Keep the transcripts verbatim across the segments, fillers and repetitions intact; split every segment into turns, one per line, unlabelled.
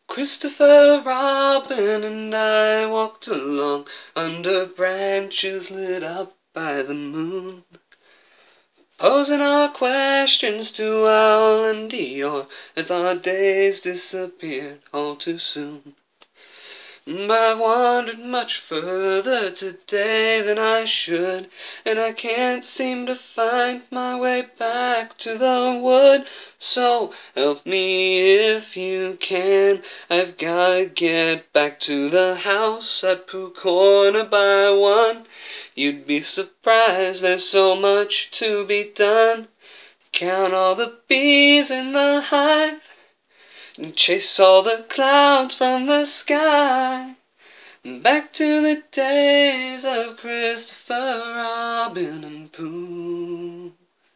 Christopher Robin and I walked along under branches lit up by the moon, posing our questions to Owl and Eeyore as our days disappeared all too soon. But I've wandered much further today than I should, and I can't seem to find my way back to the wood. So help me if you can, I've gotta get back to the house at Pooh Corner by one. You'd be surprised, there's so much to be done. Count all the bees in the hive and chase all the clouds from the sky. Back to the days of Christopher Robin and Pooh.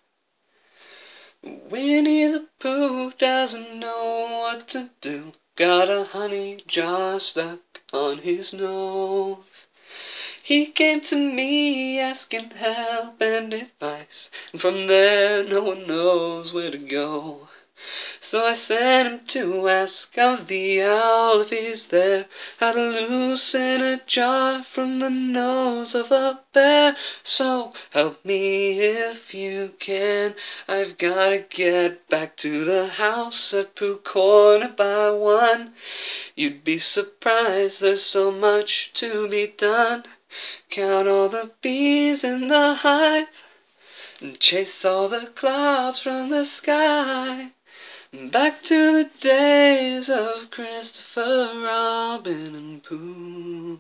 Winnie the Pooh doesn't know what to do, got a honey jar stuck on his nose. He came to me asking help and advice, and from there no one knows where to go. So I sent him to ask of the owl if he's there, how to loosen a jar from the nose of a bear. So help me if you can, I've gotta get back to the house at Pooh Corner by one. You'd be surprised, there's so much to be done. Count all the bees in the hive and chase all the clouds from the sky. Back to the days of Christopher Robin and Pooh.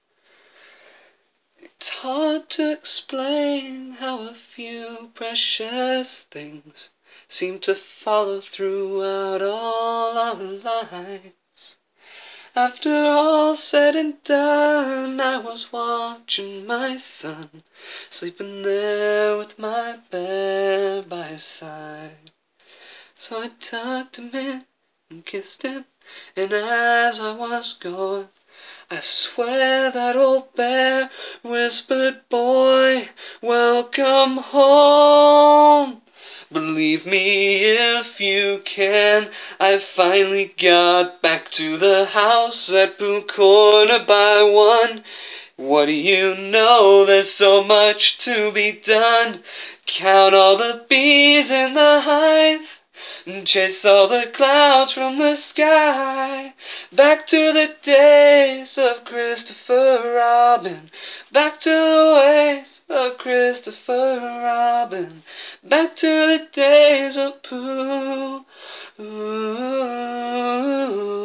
It's hard to explain how a few precious things seem to follow throughout all our lives. After all said and done, I was watching my son, sleeping there with my bear by his side. So I tucked him in and kissed him, and as I was going, I swear that old bear whispered, "Boy, welcome home." Believe me if you can, I finally got back to the house at Pooh Corner by one. What do you know, there's so much to be done. Count all the bees in the hive and chase all the clouds from the sky. Back to the days of Christopher Robin, back to the ways of Christopher Robin, back to the days of Pooh. Ooh.